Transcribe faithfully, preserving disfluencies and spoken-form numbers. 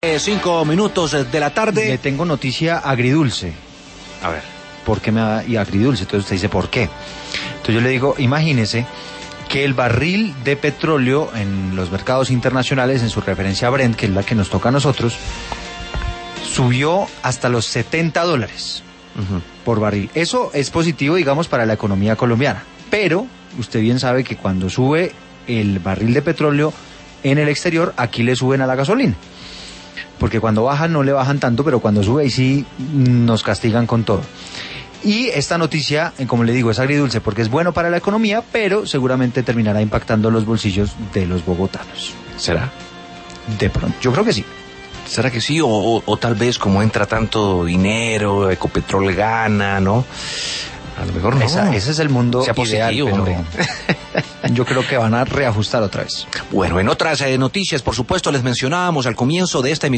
Cinco minutos de la tarde. Le tengo noticia agridulce. A ver. ¿Por qué me da y agridulce? Entonces usted dice, ¿por qué? Entonces yo le digo, imagínese que el barril de petróleo en los mercados internacionales, en su referencia a Brent, que es la que nos toca a nosotros, subió hasta los setenta dólares uh-huh. por barril. Eso es positivo, digamos, para la economía colombiana. Pero usted bien sabe que cuando sube el barril de petróleo en el exterior, aquí le suben a la gasolina. Porque cuando bajan no le bajan tanto, pero cuando sube ahí sí nos castigan con todo. Y esta noticia, como le digo, es agridulce porque es bueno para la economía, pero seguramente terminará impactando los bolsillos de los bogotanos. ¿Será? De pronto, yo creo que sí. ¿Será que sí? O, o, o tal vez como entra tanto dinero, Ecopetrol gana, ¿no? A lo mejor no. Esa, ese es el mundo sea ideal, positivo, pero yo creo que van a reajustar otra vez. Bueno, en otras eh, noticias, por supuesto, les mencionábamos al comienzo de esta emisión